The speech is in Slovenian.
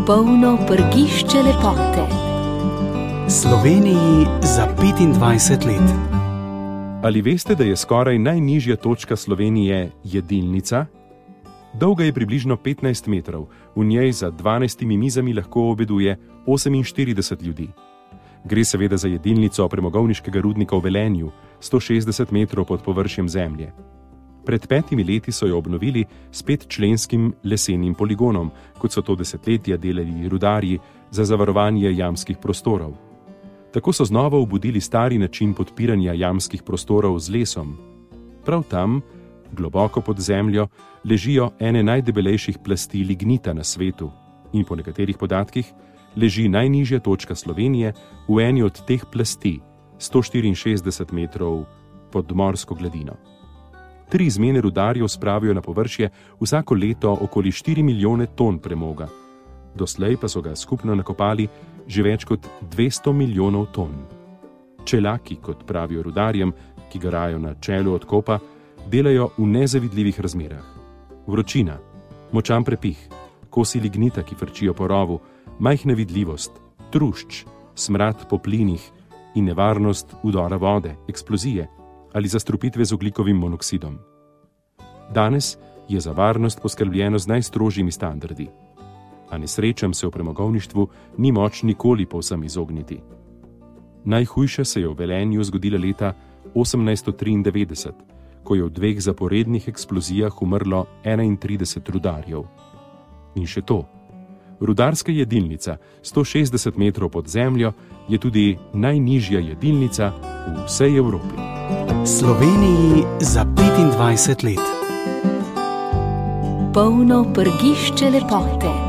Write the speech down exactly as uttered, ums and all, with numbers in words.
Polno prgišče lepote. Sloveniji za petindvajset let. Ali veste, da je skoraj najnižja točka Slovenije jedilnica? Dolga je približno petnajst metrov, v njej za dvanajstimi mizami lahko obeduje oseminštirideset ljudi. Gre seveda za jedilnico premogovniškega rudnika v Velenju, sto šestdeset metrov pod površjem zemlje. Pred petimi leti so jo obnovili s petčlenskim lesenim poligonom, kot so to desetletja delali rudarji za zavarovanje jamskih prostorov. Tako so znova obudili stari način podpiranja jamskih prostorov z lesom. Prav tam, globoko pod zemljo, ležijo ene najdebelejših plasti lignita na svetu in po nekaterih podatkih leži najnižja točka Slovenije v eni od teh plasti, sto štiriinšestdeset metrov pod morsko gladino. Tri izmene rudarjev spravijo na površje vsako leto okoli štiri milijone ton premoga. Doslej pa so ga skupno nakopali že več kot dvesto milijonov ton. Čelaki, kot pravijo rudarjem, ki garajo na čelu odkopa, delajo v nezavidljivih razmerah. Vročina, močan prepih, kosi lignita, ki frčijo po rovu, majhna vidljivost, trušč, smrad po plinih in nevarnost vdora vode, eksplozije ali zastrupitve z ogljikovim monoksidom. Danes je za varnost poskrbljeno z najstrožjimi standardi, a nesrečam se v premogovništvu ni moč nikoli povsem izogniti. Najhujša se je v Velenju zgodila leta osemnajststo triindevetdeset, ko je v dveh zaporednih eksplozijah umrlo enaintrideset rudarjev. In še to, rudarska jedilnica sto šestdeset metrov pod zemljo je tudi najnižja jedilnica v vsej Evropi. Sloveniji za petindvajset let. Polno prgišče lepote.